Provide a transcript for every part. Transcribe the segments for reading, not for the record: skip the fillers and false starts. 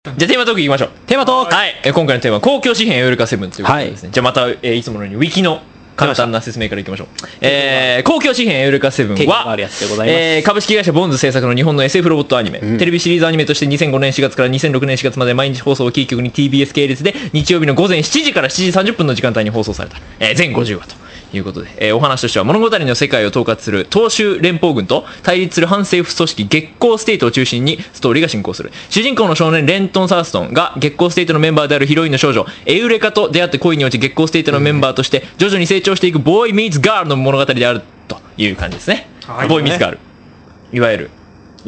じゃあテーマトークいきましょう。 テーマトーク、 はい、今回のテーマは公共紙幣エウレカ7ということでですね、はい、じゃあまた、いつものようにウィキの簡単な説明からいきましょう。公共紙幣エウレカ7は、株式会社ボンズ制作の日本の SF ロボットアニメ、テレビシリーズアニメとして2005年4月から2006年4月まで毎日放送をキー局に TBS 系列で日曜日の午前7時から7時30分の時間帯に放送された、全50話ということで、お話としては物語の世界を統括する東州連邦軍と対立する反政府組織月光ステートを中心にストーリーが進行する。主人公の少年レントン・サーストンが月光ステートのメンバーであるヒロインの少女エウレカと出会って恋に落ち月光ステートのメンバーとして徐々に成長していくボーイ・ミーツ・ガールの物語であるという感じですね。はい、ボーイ・ミーツ・ガール、いわゆる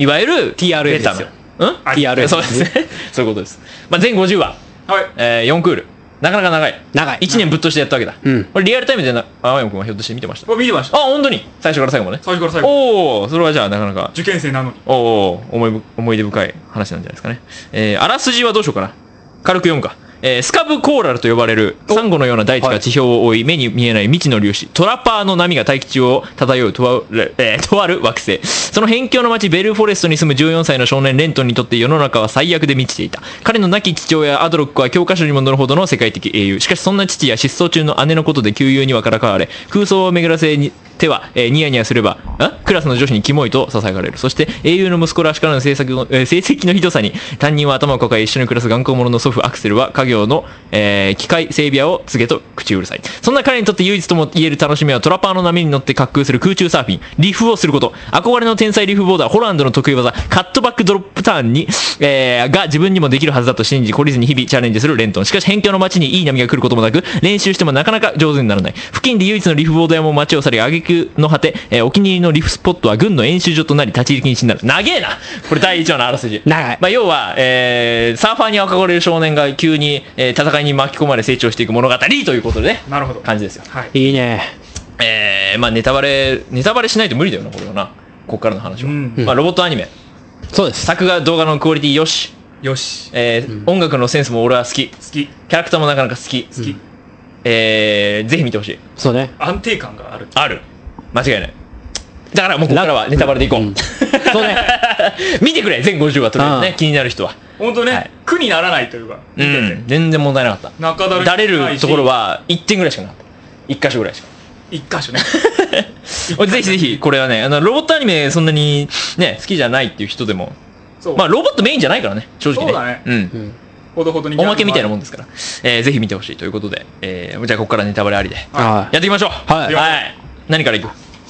TRL ですよ。TRL そうですね。そういうことです。まあ、全50話、はい、4クール、なかなか長い。1年ぶっ通してやったわけだ。これリアルタイムで青山君はひょっとして見てました？ 見てました。 あ、本当に最初から最後まで？最初から最後。おお、それはじゃあなかなか受験生なのに思い出深い話なんじゃないですかね。あらすじはどうしようかな。軽く読むか。スカブコーラルと呼ばれるサンゴのような大地が地表を覆い、目に見えない未知の粒子トラパーの波が大気中を漂うとある惑星。その辺境の町ベルフォレストに住む14歳の少年レントンにとって世の中は最悪で満ちていた。彼の亡き父親アドロックは教科書にも載るほどの世界的英雄。しかしそんな父や失踪中の姉のことで旧友にはからかわれ、空想を巡らせ手は、ニヤニヤすればクラスの女子にキモいとささやかれる。そして英雄の息子らしからぬ成績のひどさに担任は頭を抱え、一緒に暮らす頑固者の祖父アクセルは家業の、機械整備屋を告げと口うるさい。そんな彼にとって唯一とも言える楽しみはトラパーの波に乗って滑空する空中サーフィン、リフをすること。憧れの天才リフボーダーホランドの得意技カットバックドロップターンに、が自分にもできるはずだと信じ懲りずに日々チャレンジするレントン。しかし辺境の街にいい波が来ることもなく、練習してもなかなか上手にならない。付近で唯一のリフボード屋も街を去り、挙句の果て、お気に入りのリフスポットは軍の演習所となり立ち入り禁止になる。長えなこれ第1話のあらすじ。長い。まあ、要は、サーファーに憧れる少年が急に、戦いに巻き込まれ成長していく物語ということでね。なるほど。感じですよ。はい、いいね。まあネタバレしないと無理だよなこれはな。ここからの話は。まあロボットアニメ。そうです。作画動画のクオリティよし。音楽のセンスも俺は好き。キャラクターもなかなか好き。ぜひ見てほしい。そうね。 安定感がある。 間違いない。だからもうここからはネタバレでいこう。そうね。見てくれ全50話とりあえずね、気になる人は。 本当ね、苦にならないというか。 全然問題なかった。だれるところは1点ぐらいしかなかった。1箇所ぐらいしか。 1箇所ね。 ぜひぜひこれはね、ロボットアニメそんなにね好きじゃないっていう人でも、まあロボットメインじゃないからね正直ね。そうだね。ほどほどにおまけみたいなもんですから、ぜひ見てほしいということで、じゃあここからネタバレありでやっていきましょう。はい。何からいく？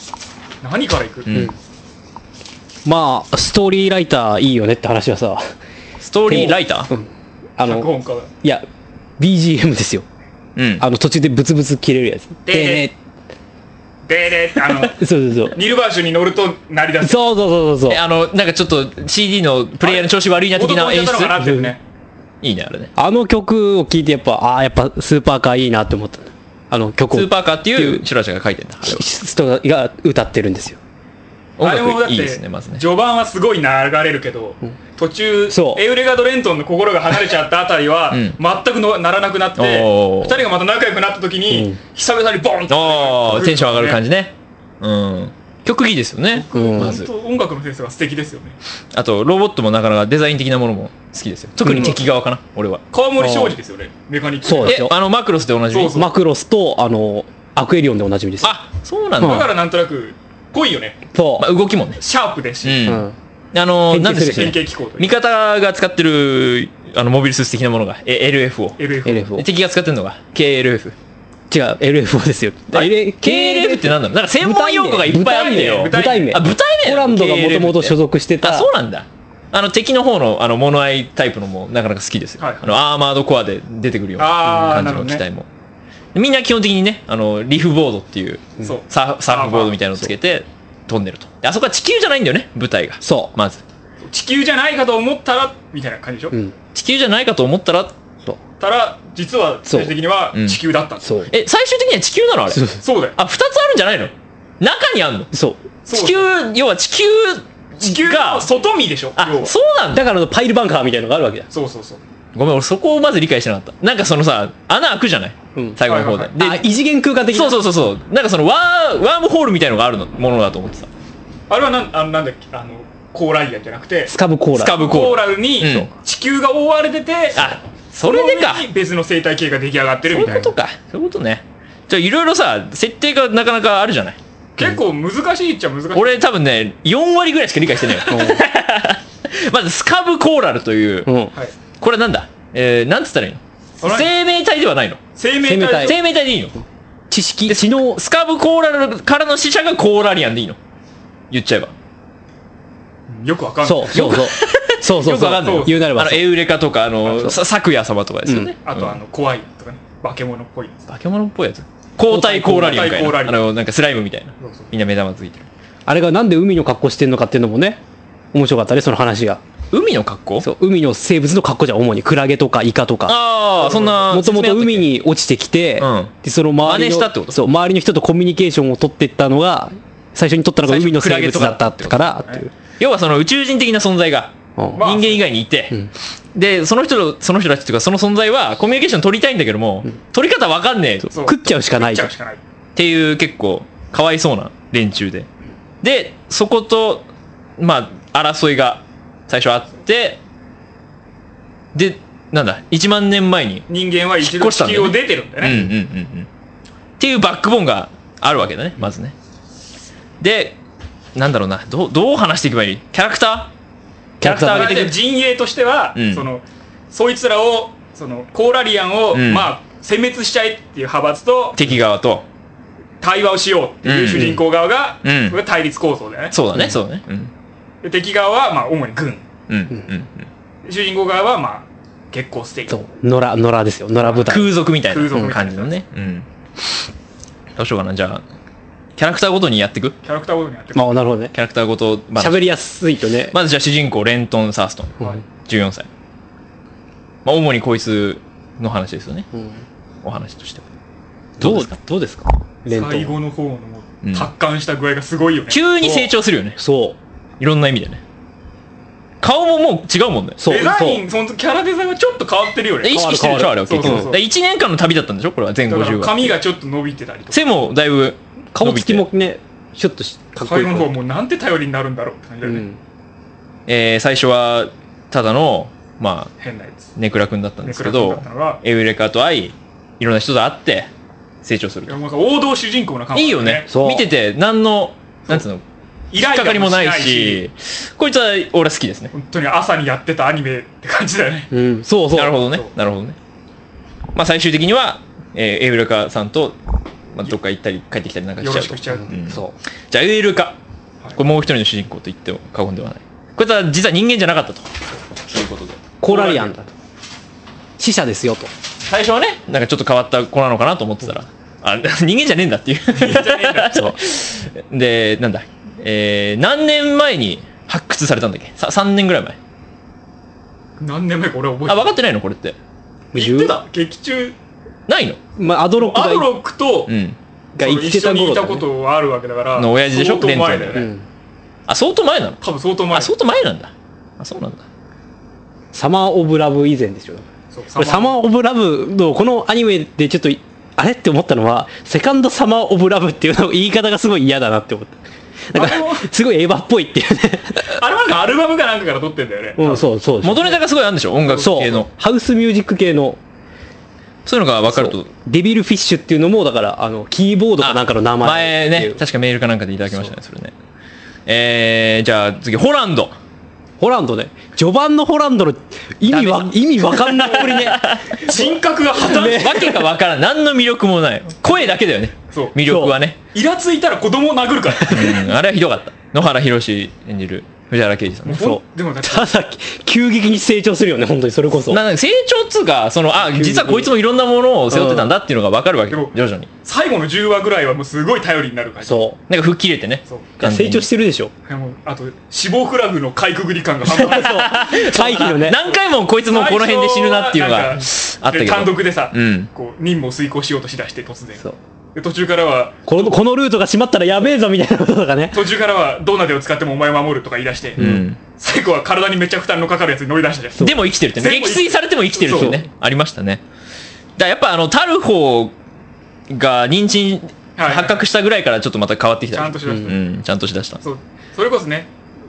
まあストーリーライターいいよねって話はさ。 ストーリーライター？ いや BGM ですよ。途中でブツブツ切れるやつ。 でそうニルバーシュに乗ると鳴り出す。 そうなんかちょっと CD のプレイヤーの調子悪いな的な演出。いいねあれね。 あの曲を聴いてやっぱスーパーカーいいなって思った。曲をスーパーカーっていうシュラちゃんが書いてるんだ。 人が歌ってるんですよ。 あれもだって序盤はすごい流れるけど、途中エウレガとレントンの心が離れちゃったあたりは全くならなくなって、2人がまた仲良くなった時に久々にボンとテンション上がる感じね。曲いいですよね。 まず音楽のセンスが素敵ですよね。 あとロボットもなかなかデザイン的なものも好きですよ。特に敵側かな俺は。 川森庄司ですよね、メカニック。 そうですよ。 マクロスでおなじみ。 マクロスとアクエリオンでおなじみです。 あ、そうなんだ。 だからなんとなく濃いよね。 そう。動きもねシャープですし、 なんでしたっけ、味方が使ってるモビルスーツ的なものが LF 敵が使ってるのが KLF。 違う LFO ですよ。 KLF ってなんだろう。なんか専門用語がいっぱいあるんだよ。 舞台名。ホランドがもともと所属してた。 あ、そうなんだ。敵の方の物合いタイプのもなかなか好きですよ。アーマードコアで出てくるような感じの機体も。みんな基本的にねリフボードっていうサーフボードみたいなのをつけて飛んでると。あそこは地球じゃないんだよね舞台が。そうまず地球じゃないかと思ったらみたいな感じでしょ。 地球じゃないかと思ったら実は最終的には地球だったんです。 最終的には地球なのあれ。 そうだよ。 あ、2つあるんじゃないの？中にあるの？そう地球、要は地球が外見でしょ。 あ、そうなんだ。 だからパイルバンカーみたいなのがあるわけだ。 そうごめん俺そこをまず理解してなかった。なんかそのさ穴開くじゃない、最後の方で。で異次元空間的な。 そうなんかそのワームホールみたいのがあるものだと思ってた。 あれはなんだっけコーラリアンじゃなくてスカブコーラル。 スカブコーラルに地球が覆われてて、 それでか、 別の生態系が出来上がってるみたいな。 そういうことか。そういうことね。じゃあいろいろさ、設定がなかなかあるじゃない。 結構難しいっちゃ難しい。 俺多分ね、4割ぐらいしか理解してないよ。まずスカブコーラルという、これなんだ、なんつったらいいの？生命体ではないの？ 生命体でいいの？ 知能。 スカブコーラルからの死者がコーラリアンでいいの？言っちゃえば。 よくわかんない。 そう。よくわかんない。言うなれば。 エウレカとか、咲夜様とかですよね。 あと怖いとかね。化け物っぽい。 化け物っぽいやつ。抗体コーラリアンみたいな。なんかスライムみたいな。みんな目玉ついてる。 あれがなんで海の格好してんのかっていうのもね、面白かったね、その話が。 海の格好？ そう、海の生物の格好じゃ主にクラゲとかイカとか。 ああ、そんな。 もともと海に落ちてきて、でその周りの人とコミュニケーションを取っていったのが、最初に取ったのが海の生物だったからっていう。 要はその宇宙人的な存在が人間以外にいて、でその人たちっていうかその存在はコミュニケーション取りたいんだけども、取り方わかんねえ、 食っちゃうしかないっていう結構かわいそうな連中でそことまあ争いが最初あって、でなんだ1万年前に人間は一度地球を出てるんだよね。 っていうバックボーンがあるわけだね、まずね。でなんだろうな、どう話していけばいい？キャラクター上げていく。 陣営としては、そいつらをコーラリアンを、まあ殲滅しちゃえっていう派閥と敵側と対話をしようっていう主人公側が、これ対立構想だよね。 そうだね。 で敵側はまあ主に軍、主人公側はまあ結構素敵。 そう、野良ですよ。野良部隊。 空賊みたいな感じのね。どうしようかな、じゃあキャラクターごとにやっていく？ キャラクターごとにやっていく。 なるほどね。 キャラクターごと喋りやすいとね。 まずじゃあ主人公レントン・サーストン、14歳。まあ主にこいつの話ですよね。お話としては。 どうですか？ レントン。最後の方の達観した具合がすごいよね。 急に成長するよね。 そう。 いろんな意味でね。顔ももう違うもんね。 デザイン、そのキャラデザインはちょっと変わってるよね。 意識してるでしょ、あれは結局。1年間の旅だったんでしょ、これは全50話。 髪がちょっと伸びてたりとか。 背もだいぶ顔つきもね、ちょっとかっこいい。最後の方はもうなんて頼りになるんだろうって感じだよね。最初はただのまあ変なやつネクラ君だったんですけど、エウレカと会い、いろんな人と会って成長すると。 王道主人公な感じ。 いいよね。見ててなんつうの引っかかりもないし、こいつは俺好きですね。 本当に朝にやってたアニメって感じだよね。 そう。なるほどね。まあ最終的にはエウレカさんとどっか行ったり帰ってきたりなんかしちゃうと。 よろしくしちゃう。 じゃあエウレカ、これもう一人の主人公と言っても過言ではない。こいつは実は人間じゃなかったと。そういうことで。 コーラリアンだと。死者ですよと。 最初はね、なんかちょっと変わった子なのかなと思ってたら、人間じゃねえんだっていう。そう。で、なんだ。何年前に発掘されたんだっけ？3年ぐらい前。 何年前か俺は覚えてない。 分かってないのこれって。 言ってた劇中ないの？ まあアドロックとが一緒にいたことはあるわけだから。 の親父でしょ？ 相当前だよね。 相当前なの？ 多分相当前。 相当前なんだ。そうなんだ。 サマーオブラブ以前ですよ。サマーオブラブのこのアニメでちょっとあれって思ったのは、セカンドサマーオブラブっていうの言い方がすごい嫌だなって思った。なんかすごいエヴァっぽいっていうね。 あれはなんかアルバムかなんかから撮ってんだよね。 そう元ネタがすごいあるんでしょ、音楽系の。 ハウスミュージック系の。 そういうのが分かると。 デビルフィッシュっていうのもだからキーボードかなんかの名前。前ね、確かメールかなんかでいただきましたね、それね。じゃあ次ホランドね。序盤のホランドの意味わかんないこれね。 人格が破綻。 わけがわからん。何の魅力もない。声だけだよね。魅力はね。 イラついたら子供を殴るから。 あれはひどかった。野原宏演じる藤原刑事さんね。 でもただ急激に成長するよね、本当にそれこそ。 成長っつうか、実はこいつもいろんなものを背負ってたんだっていうのが分かるわけよ、徐々に。 最後の10話ぐらいはもうすごい頼りになる感じ。 なんか吹っ切れてね。 成長してるでしょ。 あと死亡フラグのかいくぐり感が半端ない。 回避のね。 何回もこいつもこの辺で死ぬなっていうのがあったけど。 単独でさ、任務を遂行しようとしだして突然。で途中からはこのルートが閉まったらやべえぞみたいなこととかね。 途中からはドーナツを使ってもお前を守るとか言い出して、最後は体にめっちゃ負担のかかるやつに乗り出したじゃん。 でも生きてるってね。撃墜されても生きてるってね、ありましたね。だやっぱタルホが妊娠発覚したぐらいからちょっとまた変わってきた。 ちゃんとしだした。 ちゃんとしだした。 それこそね、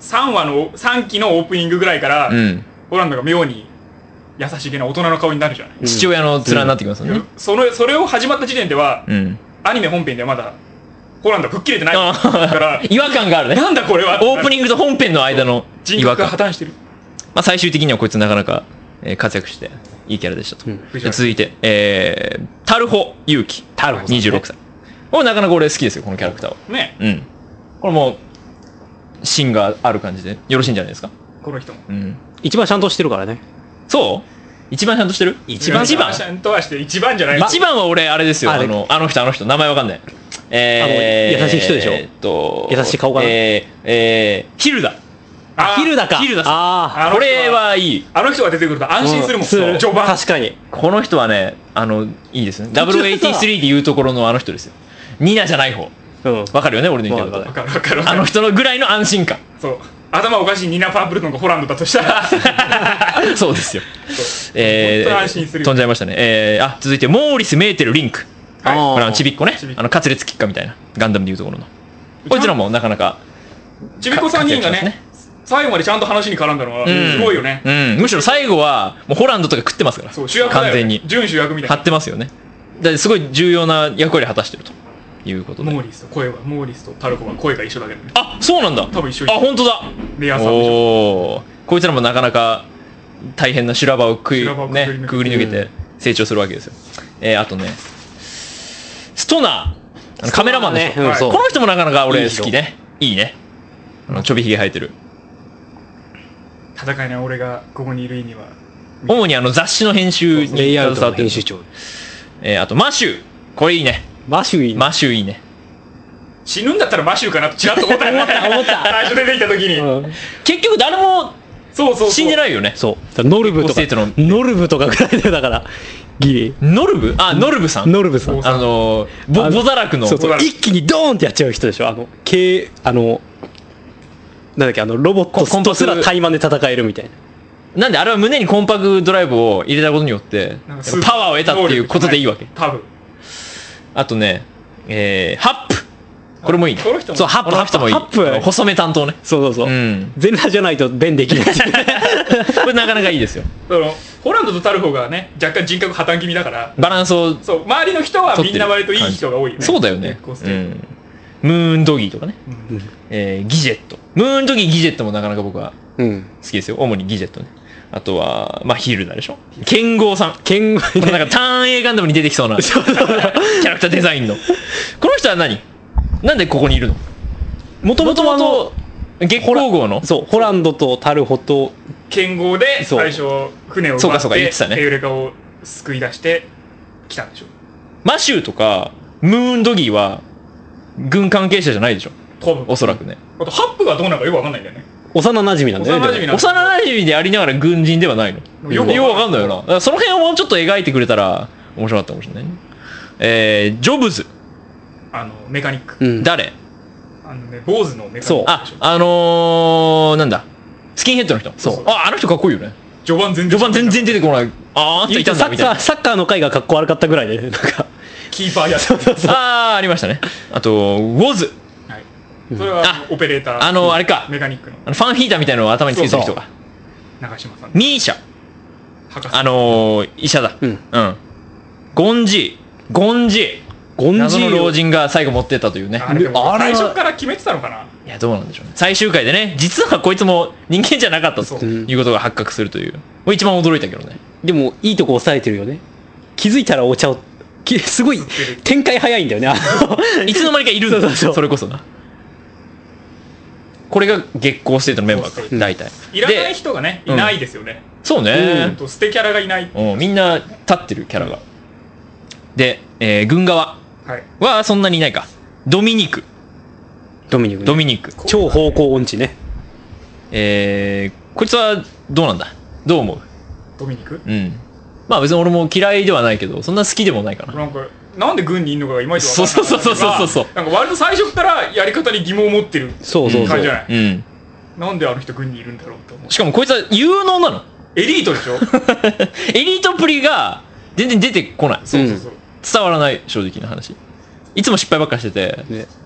3期のオープニングぐらいから、ホランドが妙に優しげな大人の顔になるじゃない。 父親の面になってきますよね。 それを始まった時点では、アニメ本編ではまだホランド吹っ切れてないから違和感があるね。 なんだこれは。 オープニングと本編の間の人格が破綻してる。 まあ最終的にはこいつなかなか活躍していいキャラでしたと。続いてタルホユウキ26歳。これなかなか俺好きですよ、このキャラクターはね。 これも芯がある感じでよろしいんじゃないですか、 この人も。 一番ちゃんとしてるからね。 そう、一番ちゃんとしてる。 一番ちゃんとはして一番じゃない。 一番は俺あれですよ、あの人名前わかんない。 優しい人でしょ。優しい顔かな。 ヒルダ。 ヒルダか。 これはいい。 あの人が出てくると安心するもん。序盤。 確かに。 この人はね、いいですね。W83 でいうところのあの人ですよ。ニナじゃない方。わかるよね、俺の言ってること。 わかる。 あの人のぐらいの安心感。 そう。頭おかしいニナ・パープルトンがホランドだとしたらそうですよ。 本当安心する。 飛んじゃいましたね。続いてモーリス・メーテル・リンク。これちびっこね。カツレツキッカみたいなガンダムでいうところの。こいつらもなかなかちびっこ3人がね、最後までちゃんと話に絡んだのはすごいよね。 むしろ最後はもうホランドとか食ってますから。 そう、主役だよね。 完全に準主役みたいな。 張ってますよね。すごい重要な役割を果たしてるということで。 モーリスとタルコは声が一緒だけどね。 あ、そうなんだ。 多分一緒。 本当だ。 レアさんでしょ。 こいつらもなかなか大変な修羅場をくぐり抜けて成長するわけですよ。あとね、ストナー、カメラマンね。この人もなかなか俺好きね。いいね。ちょびひげ生えてる。 戦いの俺がここにいる意味は主に雑誌の編集に携わってる編集長。 あとマシュー、これいいね。 マシューいいね。 死ぬんだったらマシューかなとちらっと思った最初出てきた時に、 結局誰も死んでないよね。 そうノルブとかぐらいだよ。だからギリノルブさんボザラクの一気にドーンってやっちゃう人でしょ。なんだっけ、ロボットとすら対マンで戦えるみたいな。 なんであれは胸にコンパクトドライブを入れたことによってパワーを得たっていうことでいいわけ。 多分。 あとね、ハップ、これもいいね。 そう、ハップもいい。 細め担当ね。 そう。全裸じゃないと弁できない。 これなかなかいいですよ。 ホランドとタルホがね、若干人格破綻気味だからバランスを、 周りの人はみんな割といい人が多いよね。 そうだよね。ムーンドギーとかね、ギジェット、ムーンドギーギジェットもなかなか僕は好きですよ。主にギジェットね。あとはヒルダでしょ。剣豪さん。なんかターン A ガンダムに出てきそうなキャラクターデザインの。この人はなんでここにいるの？もともと月光号のホランドとタルホと剣豪で最初船を奪ってエウレカを救い出して来たんでしょ。 マシューとかムーンドギーは軍関係者じゃないでしょ。おそらくね。 あとハップがどうなのかよくわかんないんだよね。 幼馴染なんだよね。 幼馴染でありながら軍人ではないの。よくわかんないよな。だからその辺をもうちょっと描いてくれたら面白かったかもしれないね。ジョブズ、 メカニック。 誰？ 坊主のメカニック。 そう。なんだ、スキンヘッドの人。そう。あの人かっこいいよね。序盤全然出てこない。あんたいたんだみたいな。 サッカーの回がかっこ悪かったぐらいで、なんかキーパーやつ。 ありましたね。あとウォズ。 それはオペレーター。 あれか。 メカニックの。 ファンヒーターみたいなのを頭につけてる人が。 長嶋さん。 ミーシャ。医者だ。ゴンジー。謎の老人が最後持ってったというね。 あれ最初から決めてたのかな。 いや、どうなんでしょうね。最終回でね、実はこいつも人間じゃなかったということが発覚するという。一番驚いたけどね。 でもいいとこ抑えてるよね。気づいたらお茶をすごい展開早いんだよね。 いつの間にかいるんだ。それこそな。これが月光ステートのメンバーか、大体。 いらない人がね、いないですよね。 そうね。 捨てキャラがいない。 みんな立ってるキャラが。で、軍側はそんなにいないか。ドミニク。 超方向音痴ね。 こいつはどうなんだ？どう思う？ ドミニク？ まあ別に俺も嫌いではないけど、そんな好きでもないかな。 なんで軍にいるのかがいまいち分からない。そう。なんか割と最初からやり方に疑問を持ってる感じじゃない。なんであの人軍にいるんだろうと思う。 しかもこいつは有能なの。 エリートでしょ。 エリートプリが全然出てこない。伝わらない、正直な話。いつも失敗ばっかしてて、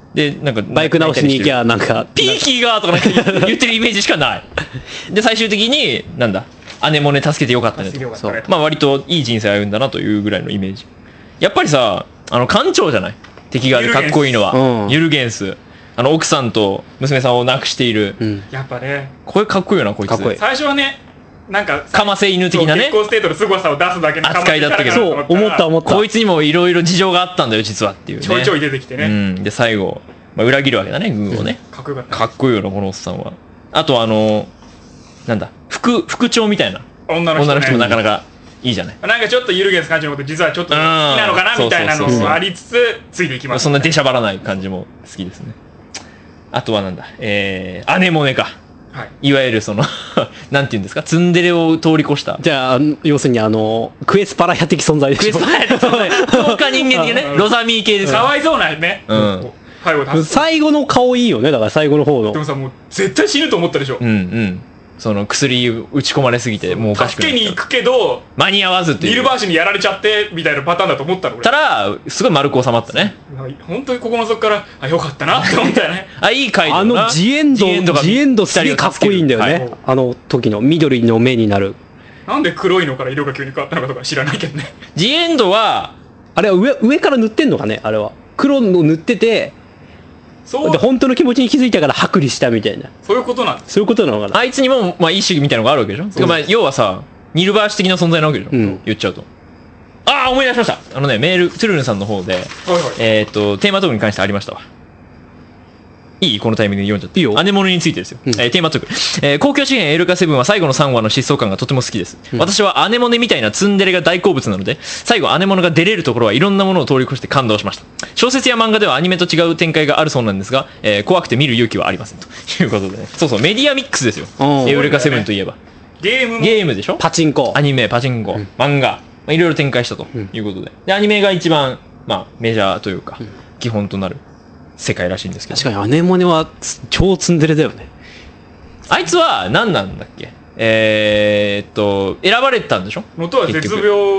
でなんかバイク直しに行きゃなんかピーキーがとかなんか言ってるイメージしかないで最終的になんだアネモネ助けてよかったねとそう、まあ割といい人生歩んだなというぐらいのイメージ。やっぱりさ艦長じゃない敵側でかっこいいのはユルゲンス、奥さんと娘さんを亡くしている、 やっぱねこれかっこいいよなこいつ。 最初はねなんかかませ犬的なね結婚ステートの凄さを出すだけの扱いだったけど、 そう思ったこいつにもいろいろ事情があったんだよ実はっていうね。 ちょいちょい出てきてね、 で最後、裏切るわけだね軍をね、 かっこよかった、 かっこいいよなこのおっさんは。あとなんだ副長みたいな女の人もなかなかいいじゃない。 なんかちょっとユルゲンス艦長のこと実はちょっと好きなのかなみたいなのもありつつついていきます、 そんな出しゃばらない感じも好きですね。あとはなんだアネモネか、いわゆるなんていうんですかツンデレを通り越したじゃあ要するにクエスパラヤ的存在でしょ。 クエスパラヤ的存在強化人間的ねロザミー系ですかわいそうなね、 最後の顔いいよね。だから最後の方のでもさもう絶対死ぬと思ったでしょ。 薬打ち込まれすぎてもうおかしくなっちゃう。 助けに行くけど間に合わずっていうニルバーシにやられちゃってみたいなパターンだと思ったの俺。 たらすごい丸く収まったね。 本当にここの底からよかったなって思ったよねいい回だな。 ジエンドすげえかっこいいんだよね、時の緑の目になる。 なんで黒いのから色が急に変わったのかとか知らないけどね。 ジエンドはあれは上から塗ってんのかね。あれは黒の塗っててで本当の気持ちに気づいたから剥離したみたいな。 そういうことなんです。 そういうことなのかな。 あいつにも意識みたいなのがあるわけでしょ。要はさニルバーシ的な存在なわけでしょ、言っちゃうと。思い出しました。メールトゥルルンさんの方で、テーマトークに関してありましたわ。いいこのタイミングで読んじゃっていいよ。アネモネについてですよ、テーマトーク、公共紙幣エルカセブンは最後の3話の疾走感がとても好きです、私はアネモネみたいなツンデレが大好物なので最後アネモネが出れるところはいろんなものを通り越して感動しました。小説や漫画ではアニメと違う展開があるそうなんですが、怖くて見る勇気はありませんということでね。そうメディアミックスですよ、エウレカセブンといえばゲームでしょ。 パチンコアニメパチンコ、漫画いろいろ展開したということで、アニメが一番メジャーというか、基本となる世界らしいんですけど。 確かにアネモネは超ツンデレだよね。 あいつは何なんだっけ。選ばれたんでしょ。 元は絶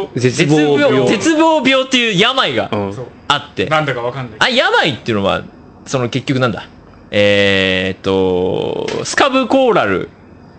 望病っていう病があって、 なんだかわかんない。 病っていうのは結局なんだスカブコーラル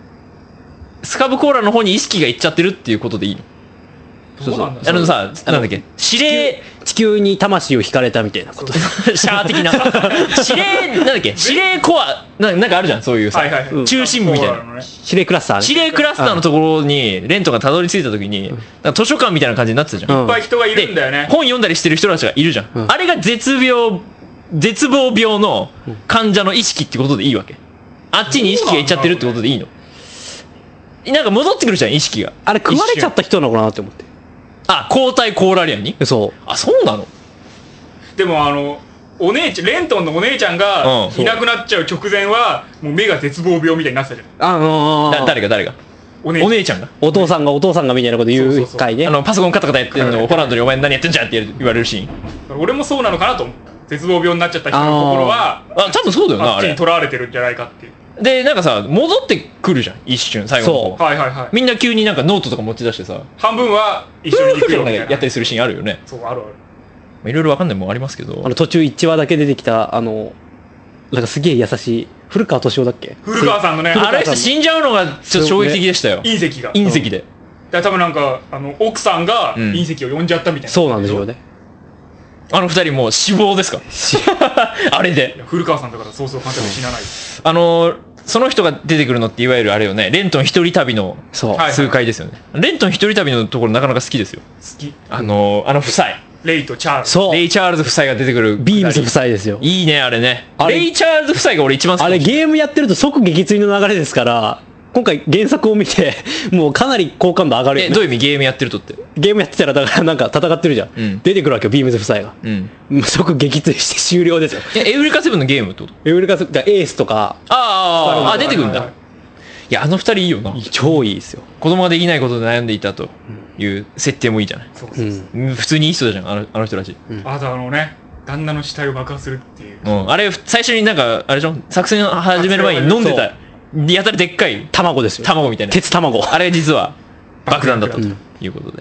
の方に意識がいっちゃってるっていうことでいいの。なんだっけ地球に魂を引かれたみたいなこと。 シャー的ななんだっけ指令コアなんかあるじゃん、そういうさ中心部みたいな指令クラスターのところにレントがたどり着いた時に図書館みたいな感じになってたじゃん。 いっぱい人がいるんだよね。 本読んだりしてる人たちがいるじゃん。あれが絶望病の患者の意識ってことでいいわけ。あっちに意識がいっちゃってるってことでいいの。なんか戻ってくるじゃん意識が。 あれ食われちゃった人なのかなって思って。 抗体コーラリアンに。そうなの。 でもレントンのお姉ちゃんがいなくなっちゃう直前はもう目が絶望病みたいになってたじゃん。 誰がお姉ちゃんがお父さんがみたいなこと言う回ね。 パソコンカタカタやってるのをホランドにお前何やってんじゃんって言われるシーン。 俺もそうなのかなと思う。絶望病になっちゃった人のところは多分そうだよな。 あっちに取られてるんじゃないかっていう。 でなんかさ戻ってくるじゃん一瞬最後の方。 みんな急になんかノートとか持ち出してさ半分は一緒に行くよみたいなやったりするシーンあるよね。 そうある。 いろいろわかんないもんありますけど、 途中1話だけ出てきたなんかすげえ優しい古川敏夫だっけ。 古川さんのね、 あれ死んじゃうのがちょっと衝撃的でしたよ。隕石で。 多分なんか奥さんが隕石を呼んじゃったみたいな。 そうなんでしょうね。 二人もう死亡ですかあれで。 古川さんだからそう簡単に死なない。 その人が出てくるのっていわゆるあれよね、レントン一人旅の数回ですよね。レントン一人旅のところなかなか好きですよ。 好き。 夫妻レイとチャールズ。 レイ・チャールズ夫妻が出てくるビームス夫妻ですよ。 いいねあれね。レイ・チャールズ夫妻が俺一番好き。 あれゲームやってると即撃墜の流れですから、今回原作を見てもうかなり好感度上がるよね。 どういう意味ゲームやってるとって。 ゲームやってたらだからなんか戦ってるじゃん、出てくるわけよビームズ夫妻が、即撃墜して終了ですよ。 エウレカセブンのゲームってこと。 エウレカセブンエースとか出てくるんだ。いや二人いいよな。 超いいですよ。 子供ができないことで悩んでいたという設定もいいじゃない。普通にいい人だじゃんあの人たち。 あと旦那の死体を爆破するっていう、 あれ最初になんかあれでしょ、作戦始める前に飲んでたやたらでっかい卵ですよ。 卵みたいな鉄卵。 あれ実は爆弾だったということで、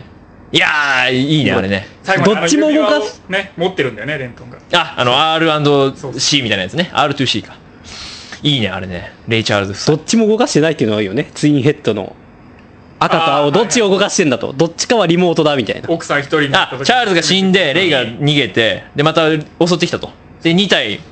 いやー、いいね、あれね。 最後にどっちも動かすね、持ってるんだよね、レントンが。 R&C みたいなやつね。R2C か。いいね、あれね。レイ・チャールズ夫妻。 どっちも動かしてないっていうのがいいよね。ツインヘッドの赤と青どっちを動かしてんだと、どっちかはリモートだみたいな。 奥さん一人になった時チャールズが死んでレイが逃げて、でまた襲ってきたと。で2体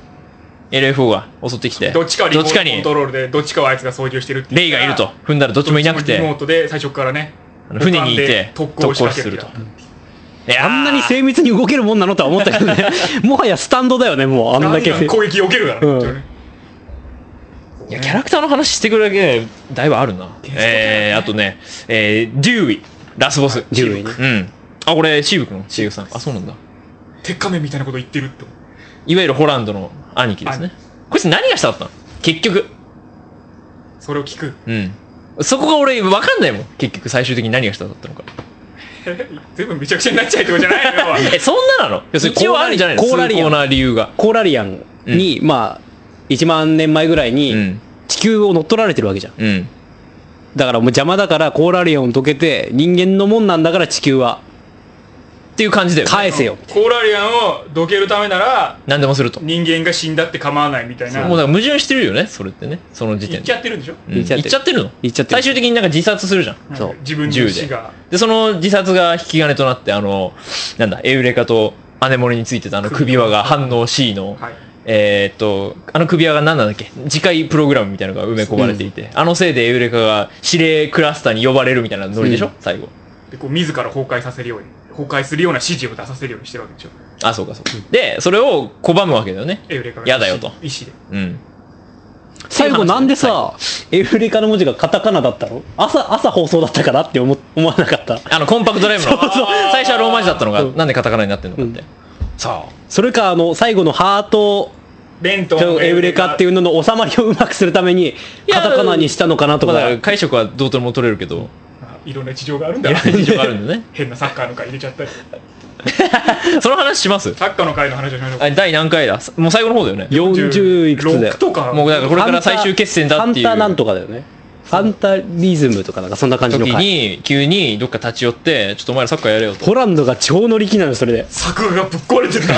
LFO が襲ってきて、 どっちかはリモートコントロールでどっちかはあいつが操縦してるってレイがいると踏んだらどっちもいなくて、 リモートで最初からね、 船にいて特攻を仕掛けると。 あんなに精密に動けるもんなのとは思ったけどね。もはやスタンドだよね、もうあんだけ攻撃避けるからね。 いやキャラクターの話してくるだけでだいぶあるな。あとね、デューイラスボス。 デューイね。 うん。あ、これシーブ君のシーブさん。あ、そうなんだ。 鉄仮面みたいなこと言ってるって。 いわゆるホランドの兄貴ですね。こいつ何がしたかったの結局。 それを聞く。 うん。そこが俺分かんないもん。結局最終的に何がしたかったのか。 全部めちゃくちゃになっちゃいってことじゃないのよ。 そんななの？一応あるんじゃないの？ コーラリアン。 崇高な理由が。 コーラリアンに、まあ1万年前ぐらいに地球を乗っ取られてるわけじゃん。 うん。 だからもう邪魔だからコーラリアンを解けて、人間のもんなんだから地球はっていう感じだよね。 返せよ。 コーラリアンをどけるためなら何でもすると。 人間が死んだって構わないみたいな。 もうだから矛盾してるよね、それってね。その時点で。 言っちゃってるんでしょ。 言っちゃってるの。 言っちゃってる。 最終的になんか自殺するじゃん。 そう。 自分の死が。 でその自殺が引き金となって、なんだエウレカとアネモネについてた首輪が反応 C の、 はい、 首輪が何なんだっけ、次回プログラムみたいなのが埋め込まれていて、あのせいでエウレカが指令クラスターに呼ばれるみたいなノリでしょ、最後。 でこう自ら崩壊させるように、崩壊するような指示を出させるようにしてるわけでしょ。 あ、そうかそうか。でそれを拒むわけだよね。 エウレカが嫌だよと意思で。 うん。 最後なんでさ、エウレカの文字がカタカナだったの？朝放送だったからって思わなかった？ コンパクトライブのそうそう最初はローマ字だったのがなんでカタカナになってんのかって。さあ。 それか最後のハートレントンエウレカっていうのの収まりをうまくするためにカタカナにしたのかなとか。 解釈はどうとも取れるけど。 いろんな事情があるんだよ。 事情があるんだね。 変なサッカーの回入れちゃったり。 その話します？ サッカーの回の話をしましょう。 第何回だ？もう最後の方だよね。 40いくつだよ。 6とか。 もうだからこれから最終決戦だっていう。 ファンタなんとかだよね。ファンタリズムとかなんかそんな感じの回。 時に急にどっか立ち寄ってちょっとお前らサッカーやれよと。 ホランドが超乗り気なのそれで。 作画がぶっ壊れてるな。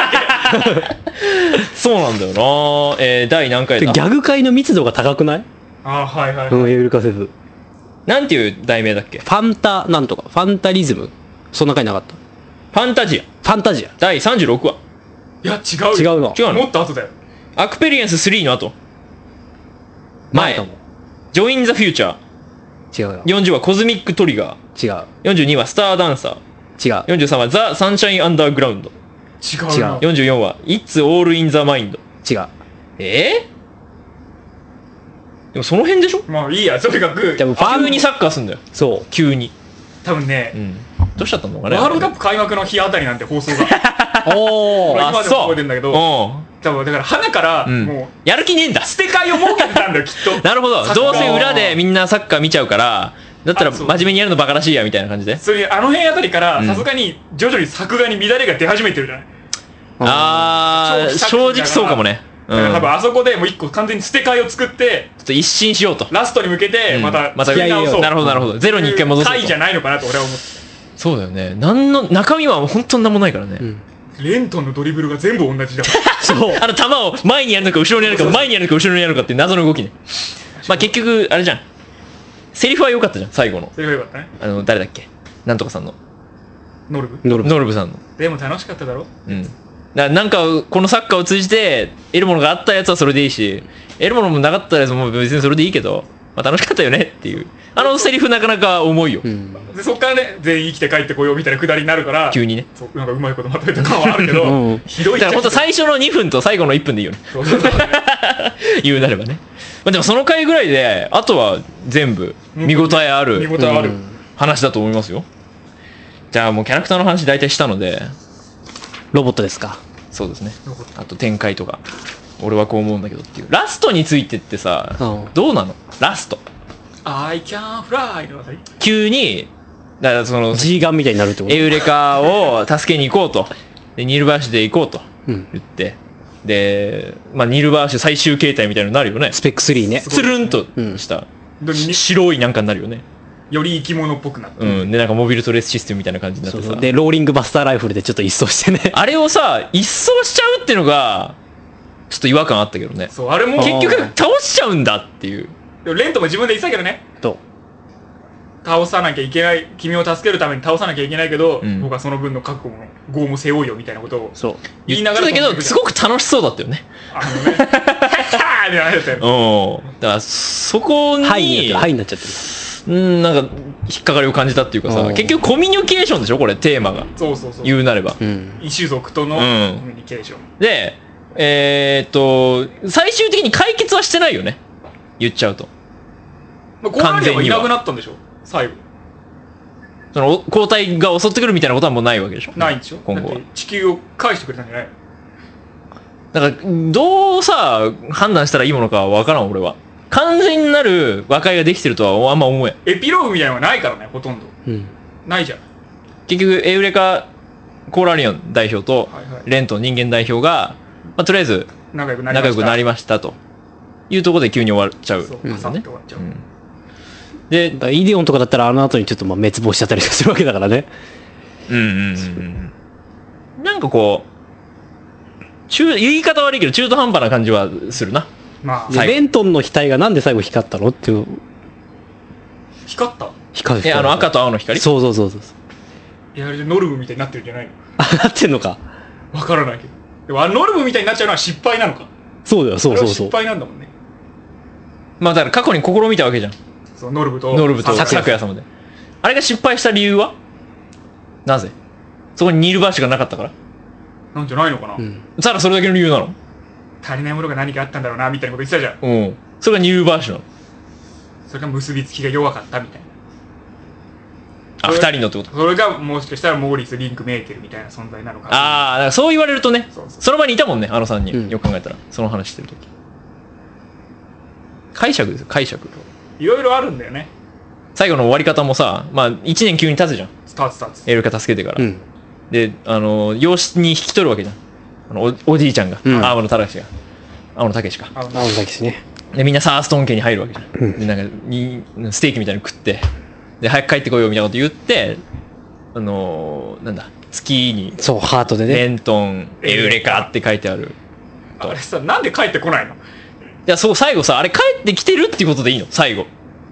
そうなんだよな。第何回だ？ ギャグ界の密度が高くない？ あ、はいはい。 うん、エウレカセフ。 なんていう題名だっけ？ ファンタなんとか、ファンタリズム、そんな回なかった？ ファンタジア。 ファンタジア。 第36話。 いや違う。 違うの。 違うの。 もっと後だよ。 アクペリエンス3の後。前。ジョインザフューチャー。違うよ。 40話コズミックトリガー。違う。 42話スターダンサー。 違う。 43話ザ・サンシャイン・アンダーグラウンド。 違う。 44話 It's All in the Mind。 違う。 でもその辺でしょ？ まあいいや、とにかく急にサッカーすんだよ。 そう。 急に。 多分ね、 どうしちゃったのかね。 ワールドカップ開幕の日あたりなんて放送が。 おー。今でも覚えてんだけど、多分だから花からもうやる気ねえんだ。 捨て替えを設けてたんだよきっと。 なるほど。どうせ裏でみんなサッカー見ちゃうから、だったら真面目にやるのバカらしいやみたいな感じで。 それあの辺あたりからさすがに徐々に作画に乱れが出始めてるじゃない。 あー、正直そうかもね。 多分あそこでもう一個完全に捨て替えを作ってちょっと一新しようとラストに向けてまた作り直そう。なるほどなるほど。ゼロに一回戻そうと。 回じゃないのかなと俺は思って。 そうだよね。何の中身は本当に何もないからね。 レントンのドリブルが全部同じだ。 そう。球を前にやるのか後ろにやるのか前にやるのか後ろにやるのかっていう謎の動きね。まあ結局あれじゃん。セリフは良かったじゃん最後の。 セリフは良かったね。 誰だっけ？なんとかさんの。 ノルブさんの。 でも楽しかっただろ？ うん。なんかこのサッカーを通じて得るものがあったやつはそれでいいし、得るものもなかったやつも別にそれでいいけど、まあ、楽しかったよねっていうセリフなかなか重いよ。 でそっからね全員生きて帰ってこようみたいなくだりになるから急にね。 なんかうまいことまとめた感はあるけど、ひどい。 だから本当最初の2分と最後の1分でいいよね。言うなればね。まあ、でもその回ぐらいであとは全部見応えある話だと思いますよ。じゃあもうキャラクターの話大体したので。 ロボットですか？ そうですね。あと展開とか俺はこう思うんだけどっていう。ラストについてってさ、どうなの？ラスト I can fly のあたり急にだからその G ガンみたいになるってこと？ エウレカを助けに行こうとでニルバーシュで行こうと言って、で、まあ、ニルバーシュ最終形態みたいなのになるよね。 スペック3ね。 つるんとした、白いなんかになるよね。 より生き物っぽくなって、 でなんかモビルトレースシステムみたいな感じになってさ、 でローリングバスターライフルでちょっと一掃してねあれをさ一掃しちゃうっていうのがちょっと違和感あったけどね。 そうあれも結局倒しちゃうんだっていう。 でもレントも自分で言ってたけどね、倒さなきゃいけない、君を助けるために倒さなきゃいけないけど、僕はその分の覚悟も業も背負うよみたいなことを言いながらだけどすごく楽しそうだったよね。 ハッってなれたよ。 だからそこにハイになっちゃってる。 なんか引っかかりを感じたっていうかさ、結局コミュニケーションでしょこれテーマが。 そう言うなれば、 異種族とのコミュニケーションで最終的に解決はしてないよね言っちゃうと。 完全にはいなくなったんでしょ最後。 その交代が襲ってくるみたいなことはもうないわけでしょ。 ないんでしょ今後は。地球を返してくれたんじゃないの？だからどうさ判断したらいいものかわからん俺は。完全なる和解ができてるとはあんま思えん。 エピローグみたいなのがないからねほとんど、ないじゃん。 結局エウレカ・コーラリオン代表とレント人間代表が、とりあえず仲良くなりましたというところで急に終わっちゃう。 パサッと終わっちゃう。 でイデオンとかだったらあの後にちょっと滅亡しちゃったりするわけだからね。 なんかこう言い方悪いけど中途半端な感じはするな。 レントンの額がなんで最後光ったのっていう。 光った？ 光る。 赤と青の光。 そう。 いやノルムみたいになってるんじゃないの？ なってんのか。 わからないけど。でもノルムみたいになっちゃうのは失敗なのか。 そうだよ。 失敗なんだもんね。 だから過去に試みたわけじゃん。 そうノルブと咲夜様で。あれが失敗した理由はなぜ？そこにニールバーシュがなかったからなんじゃないのかな。 ただそれだけの理由なの？ 足りないものが何かあったんだろうなみたいなこと言ってたじゃん。 それがニールバーシュなの？ それが結びつきが弱かったみたいな。 2人のってこと？ それがもしかしたらモーリス・リンク・メーケルみたいな存在なのか。 だからそう言われるとね、その場にいたもんねあの3人、よく考えたらその話してる時。解釈ですよ解釈。 いろいろあるんだよね。 最後の終わり方もさ、1年急に経つじゃん。 経つ。 エルカ助けてから、で養子に引き取るわけじゃん。おじいちゃんが、天野武が天野武か。 天野武ね。 でみんなサーストン家に入るわけじゃん。でなんかステーキみたいに食ってで早く帰ってこいよみたいなこと言ってなんだ月にそうハートでねレントンエウレカって書いてある。 あれさなんで帰ってこないの？ いやそう最後さあれ帰ってきてるっていうことでいいの最後。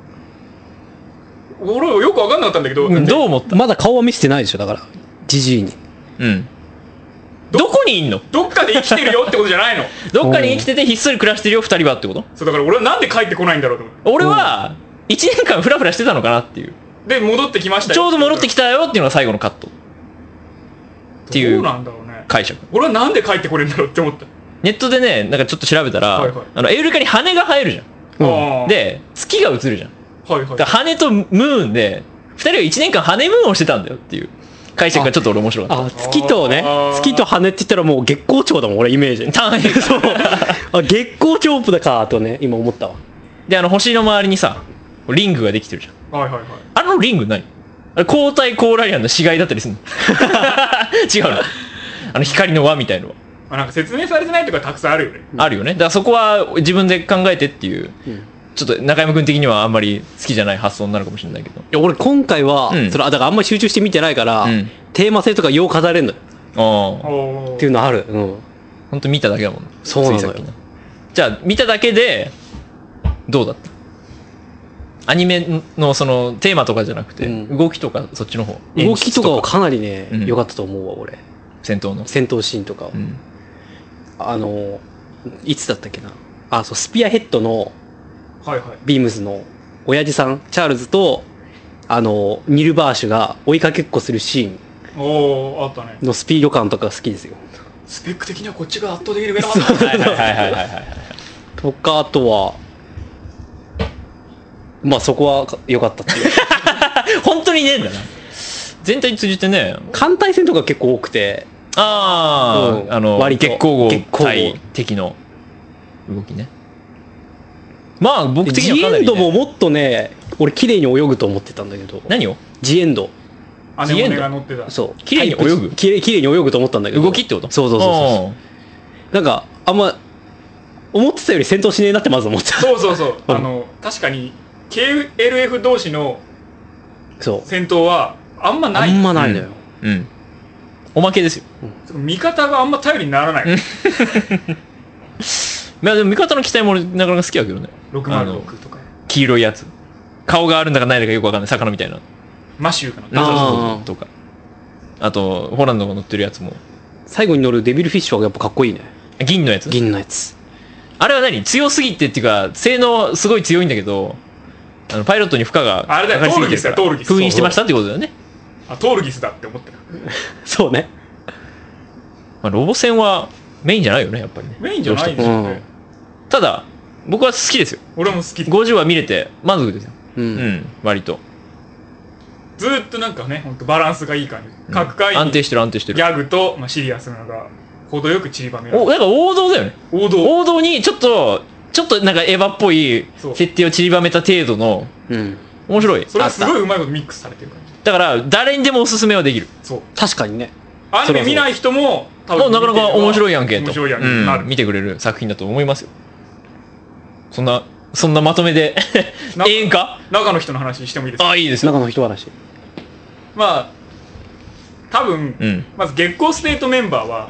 俺よく分かんなかったんだけど、 どう思った？ まだ顔は見せてないでしょだからジジイに。 どこにいんの？ どっかで生きてるよってことじゃないの？ どっかに生きててひっそり暮らしてるよ2人はってこと？ そうだから俺はなんで帰ってこないんだろうと思って。 俺は1年間フラフラしてたのかなっていう。 で戻ってきましたよ。 ちょうど戻ってきたよっていうのが最後のカットっていう解釈。 俺はなんで帰ってこれんだろうって思った。 ネットでねなんかちょっと調べたら、エウレカに羽が生えるじゃん。で月が映るじゃん。だ羽とムーンで2人は1年間ハネムーンをしてたんだよっていう解釈がちょっと俺面白かった。 月とね月と羽って言ったらもう月光町だもん俺イメージ。 単影そう月光町だかとね今思ったわ。 で星の周りにさリングができてるじゃん。あのリング何？あれ交代コーラリアンの死骸だったりするの？違うの？光の輪みたいのはなんか説明されてないとかたくさんあるよね。 あるよね。だからそこは自分で考えてっていう、ちょっと中山君的にはあんまり好きじゃない発想になるかもしれないけど。 いや俺今回は、それだからあんまり集中して見てないから、テーマ性とかよう語れんのよ。っていうのある。 本当見ただけだもんね。 そうなのよ。 じゃあ見ただけでどうだった？アニメのそのテーマとかじゃなくて、動きとかそっちの方。 動きとかはかなりね良かったと思うわ俺。 戦闘シーンとかいつだったっけな。そうスピアヘッドのビームズの親父さんチャールズとニルバーシュが追いかけっこするシーンあったねのスピード感とか好きですよ。 スペック的にはこっちが圧倒できるぐらいとかあとはそこは良かったっていう本当にねえんだな全体に通じてね。 艦隊戦とか結構多くて割と月光号対敵の動きね。僕的にはかなり、ね、 ジエンドももっとね俺綺麗に泳ぐと思ってたんだけど。 何を？ ジエンドアネモネが乗ってた。 そう綺麗に泳ぐ綺麗に泳ぐと思ったんだけど動きってこと？ そうなんかあんま思ってたより戦闘しねえなってまず思った。 そう確かに KLF 同士の戦闘はあんまない。 あんまないのよ。 うん。おまけですよ。 味方があんま頼りにならない。いやでも味方の機体もなかなか好きだけどね。 606とか。 黄色いやつ。顔があるんだかないのかよくわかんない魚みたいな。 マシューかな。とか。あとホランドが乗ってるやつも。 最後に乗るデビルフィッシュはやっぱかっこいいね。 銀のやつ。 銀のやつ。 あれは何？強すぎてっていうか性能すごい強いんだけど、パイロットに負荷があれだよ、トールギスだよ、トールギス。 封印してましたってことだよね。 あ、トールギスだって思ってる。 そうね。 まあロボ戦はメインじゃないよね、やっぱりね。 メインじゃないですよね。 ただ僕は好きですよ。 俺も好き。 50話見れて満足ですよ。割と。 ずっとなんかね、本当バランスがいい感じ。各回安定してる安定してる。 ギャグとシリアスなのが程よく散りばめられる。 なんか王道だよね。王道にちょっとなんかエヴァっぽい設定を散りばめた程度の面白い。 それはすごいうまいことミックスされてる感じ。 だから誰にでもおすすめはできる。 そう。確かにね。 アニメ見ない人も多分なかなか面白いやんけと。 面白いやんけなる。 見てくれる作品だと思いますよ。そんなまとめでええんか？ 中の人の話してもいいですか？ あ、いいですよ。 中の人話。 まあ多分、まず月光ステートメンバーは、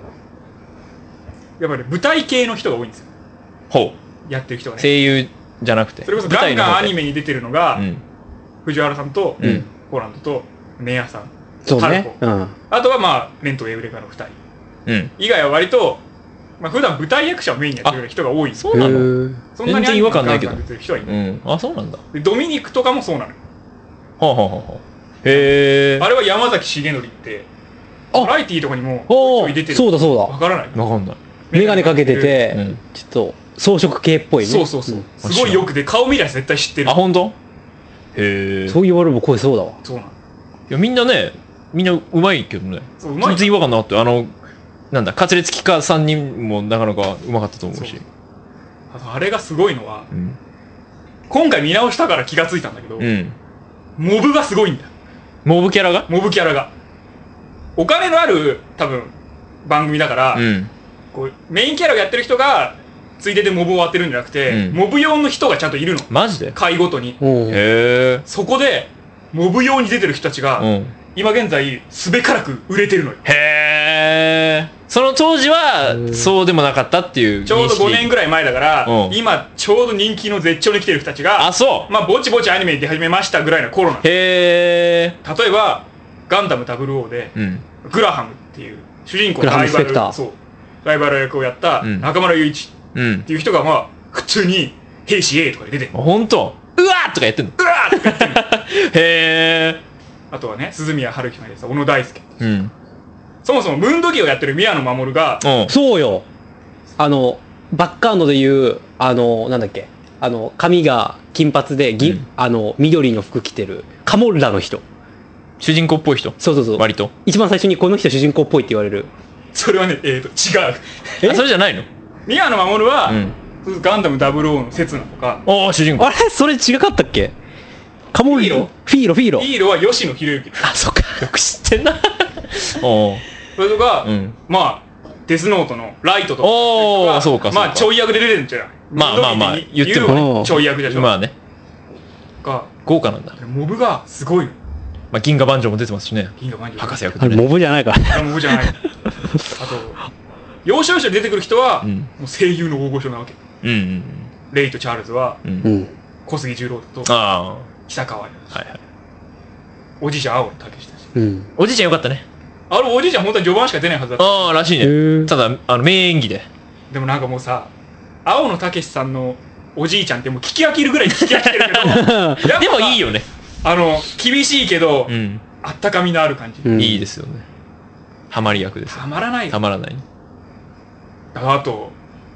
やっぱり舞台系の人が多いんですよ。 ほう。 やってる人がね。 声優じゃなくて。 それこそガンガンアニメに出てるのが、藤原さんと、ホランドとネヤさん、 そうね。 あとはまあレンとエウレカの2人。以外は割と、まあ普段舞台役者をメインにやってる人が多い。 そうなの？ そんなに全然違和感ないけど。 あ、 そうなんだ。 ドミニクとかもそうなの。 はあはあはあ。へえ。 あれは山崎重則ってバラエティーとかにも出てる。 そうだそうだ。 わからない。 わかんない。 メガネかけてて、ちょっと装飾系っぽいね。 そうそうそう。すごいよくで顔見りゃ絶対知ってる。 あ、本当？へえ。 そう言われれば声そうだわ。 そうなの。 いやみんなうまいけどね。 そううまい。 全然違和感なかった。なんだ、カツレツキカ3人もなかなかうまかったと思うし。 あれがすごいのは、今回見直したから気がついたんだけど、モブがすごいんだよ。 モブキャラが？ モブキャラが。お金のある、多分、番組だから、こうメインキャラをやってる人が、ついででモブを当てるんじゃなくて、モブ用の人がちゃんといるの。 マジで？ 回ごとに。 へー。 そこで、モブ用に出てる人たちが、今現在、すべからく売れてるのよ。 へー。その当時は、そうでもなかったっていう。 ちょうど5年ぐらい前だから、今、ちょうど人気の絶頂に来てる人たちが、 あ、そう。 まあ、ぼちぼちアニメに出始めましたぐらいの頃なの。 へー。例えば、ガンダム00で、グラハムっていう、主人公のライバル役をやった中村雄一っていう人が、まあ、普通に、兵士 A とかで出てる。 ほんと？うわーとかやってんの？ うわーとかやってんの。 へー。 あとはね、鈴宮春樹がやってた小野大輔。そもそもムンドギをやってる宮野真守が、 そうよ。バッカーノでいう、なんだっけ、髪が金髪で、緑の服着てる、カモッラの人。 主人公っぽい人。 そうそうそう。 割と。 一番最初にこの人主人公っぽいって言われる。 それはね、違う。 それじゃないの？ 宮野真守は、ガンダム00の刹那とか。 主人公。 あれそれ違かったっけ？カモッラ。フィーロは吉野博之。 あ、そっか。 よく知ってんな。 それとか、まあ、デスノートのライトとか、 そうか。 まあ、ちょい役で出てるんじゃない？ まあ、言ってもね。ちょい役でしょ。 まあね。豪華なんだ。 モブがすごいの。 まあ、銀河万丈も出てますしね。 銀河万丈。 博士役でね。 モブじゃないから。 モブじゃない。あと、要所要所で出てくる人は、もう声優の大御所なわけ。レイとチャールズは、小杉十郎と、久川よ。おじいちゃん、青野武だし。 おじいちゃんよかったね。 おじいちゃん本当は序盤しか出ないはずだった。 ああ、らしいね。ただ、名演技で。 でもなんかもうさ、青野武さんのおじいちゃんってもう聞き飽きるぐらい聞き飽きてるけど、 でもいいよね。 厳しいけど、あったかみのある感じ。 いいですよね。ハマり役です。 たまらない。 たまらない。 あと、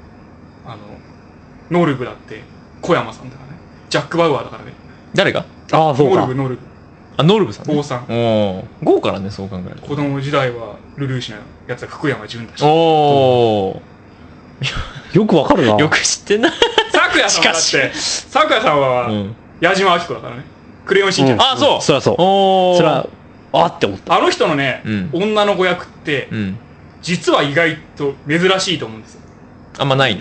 ノルグだって、小山さんだからね。ジャック・バウアーだからね。 誰が？ ああ、そうか。 ノルグ。 ノルグさん。 坊さん。 豪華だね、そう考えると。 子供時代はルルーシュのやつは福山潤だし。 よくわかるな。 よく知ってんな。 咲夜さんはだって、咲夜さんは矢島明子だからね。クレヨンしんちゃん。 あ、そう。 そりゃそう。そりゃ、あって思った。 あの人のね、女の子役って、実は意外と珍しいと思うんですよ。 あんまないの？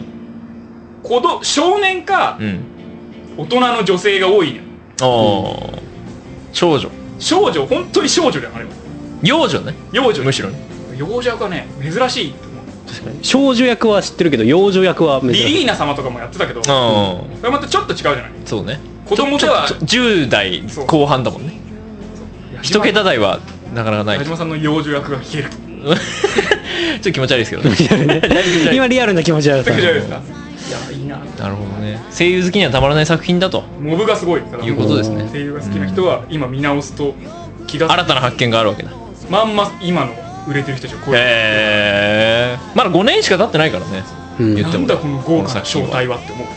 少年か、大人の女性が多いのよ。 少女本当に少女だよあれは。 幼女ね。 幼女むしろね。 幼女役はね珍しいと思う。 確かに少女役は知ってるけど幼女役は珍しい。 リリーナ様とかもやってたけど、それまたちょっと違うじゃない。 そうね。 子供では 10代後半だもんね。一桁台はなかなかない。 矢島さんの幼女役が聞ける。 ちょっと気持ち悪いですけどね。 今リアルな気持ち悪さ。 いやいいな。 なるほどね。声優好きにはたまらない作品だとモブがすごいいうことですね。 声優が好きな人は今見直すと気が新たな発見があるわけだ。 まんま今の売れてる人たちを超えまだ5年しか経ってないからね。 言ってもなんだこの豪華な正体はって思う。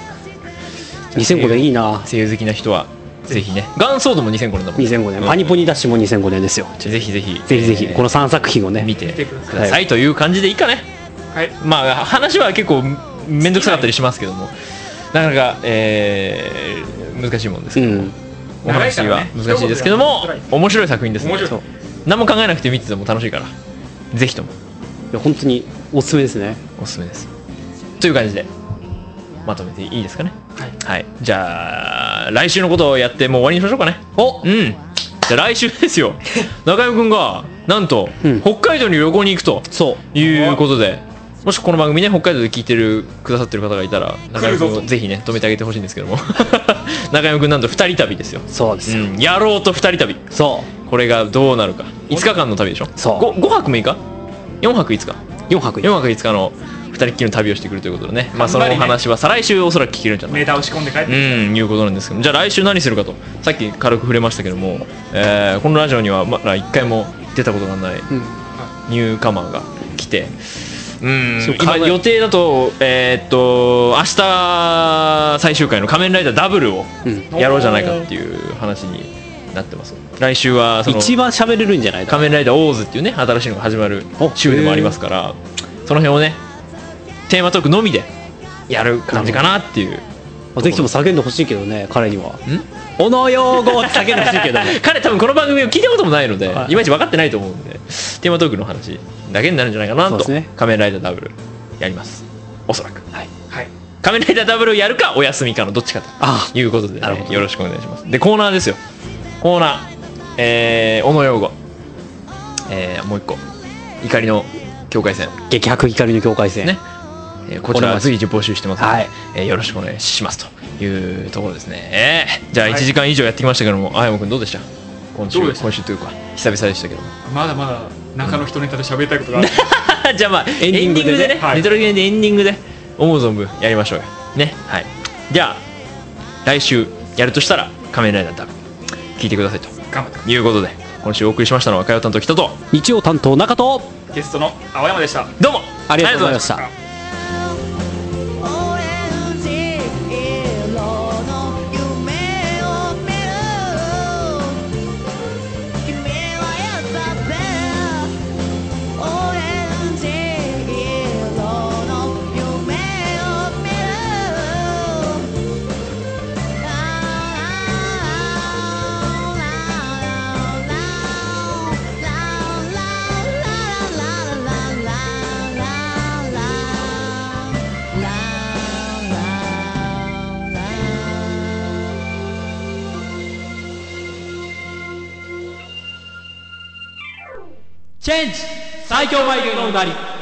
2005年いいな。 声優好きな人はぜひね。ガンソードも2005年だもん。 2005年。パニポニダッシュも2005年ですよ。 ぜひぜひこの3作品をね見てくださいという感じでいいかね。 はい。 まあ話は結構めんどくさかったりしますけども、なかなか難しいもんですけども、お話は難しいですけども面白い作品ですね。何も考えなくて見てても楽しいからぜひとも。 いや本当におすすめですね。 おすすめです。という感じでまとめていいですかね。はい。じゃあ来週のことをやってもう終わりにしましょうかね。じゃあ来週ですよ。中山くんがなんと北海道に旅行に行くということで、もしこの番組ね北海道で聞いてくださってる方がいたら中山くんをぜひね止めてあげてほしいんですけども中山くんなんと2人旅ですよ。 そうですよ。 野郎と2人旅。これがどうなるか。5日間の旅でしょ。5泊6日4泊5日4泊5日の2人っきりの旅をしてくるということでね、まあその話は再来週おそらく聞けるんじゃないかネタを仕込んで帰っていうことなんですけど、じゃあ来週何するかとさっき軽く触れましたけども、このラジオにはまだ1回も出たことがないニューカマーが来て、今予定だと明日最終回の仮面ライダーダブルをやろうじゃないかっていう話になってます。来週はその一番喋れるんじゃないか。 仮面ライダーオーズっていうね新しいのが始まる週でもありますから、その辺をねテーマトークのみでやる感じかなっていう。 ぜひとも叫んでほしいけどね、彼にはおの用語って叫んでほしいけどね彼多分この番組を聞いたこともないので、いまいち分かってないと思うんでテーマトークの話だけになるんじゃないかなと。仮面ライダーダブルやりますおそらく。仮面ライダーダブルをやるかお休みかのどっちかということで、よろしくお願いします。でコーナーですよ。コーナーおの用語もう一個怒りの境界線、 激白怒りの境界線ね、 こちらは随時募集してますので、よろしくお願いしますというところですね。じゃあ1時間以上やってきましたけども、あやもくんどうでした？今週というか久々でしたけども。 まだまだ中の人ネタで喋りたいことがあるじゃあまあエンディングでね、レトロゲームでエンディングで思う存分やりましょうよね。はい。じゃあ来週やるとしたら仮面ライダーダブル聞いてくださいということで、今週お送りしましたのは火曜担当北と日曜担当中とゲストの青山でした。 どうもありがとうございました。 チェンジ最強眉毛のうなり。